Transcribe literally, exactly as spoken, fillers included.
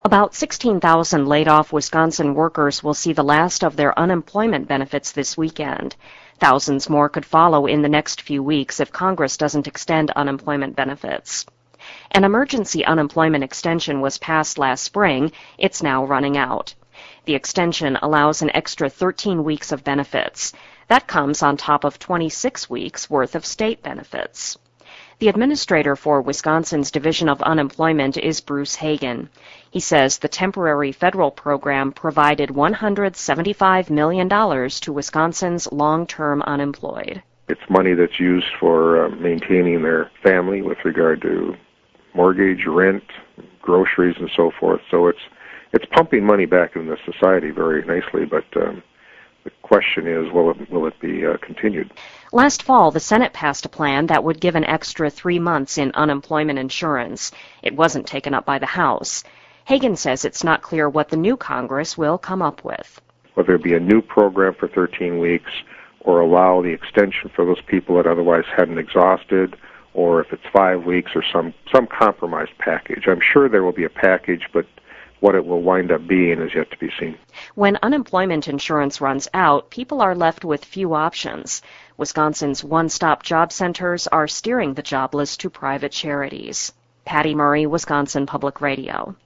About sixteen thousand laid-off Wisconsin workers will see the last of their unemployment benefits this weekend. Thousands more could follow in the next few weeks if Congress doesn't extend unemployment benefits. An emergency unemployment extension was passed last spring. It's now running out. The extension allows an extra thirteen weeks of benefits. That comes on top of twenty-six weeks worth of state benefits. The administrator for Wisconsin's Division of Unemployment is Bruce Hagan. He says the temporary federal program provided one hundred seventy-five million dollars to Wisconsin's long-term unemployed. It's money that's used for uh, maintaining their family with regard to mortgage, rent, groceries, and so forth. So it's it's pumping money back into society very nicely, but um, the question is, will it, will it be uh, continued? Last fall, the Senate passed a plan that would give an extra three months in unemployment insurance. It wasn't taken up by the House. Hagan says it's not clear what the new Congress will come up with. Whether it be a new program for thirteen weeks or allow the extension for those people that otherwise hadn't exhausted, or if it's five weeks or some, some compromised package. I'm sure there will be a package, but what it will wind up being is yet to be seen. When unemployment insurance runs out, people are left with few options. Wisconsin's one-stop job centers are steering the jobless to private charities. Patty Murray, Wisconsin Public Radio.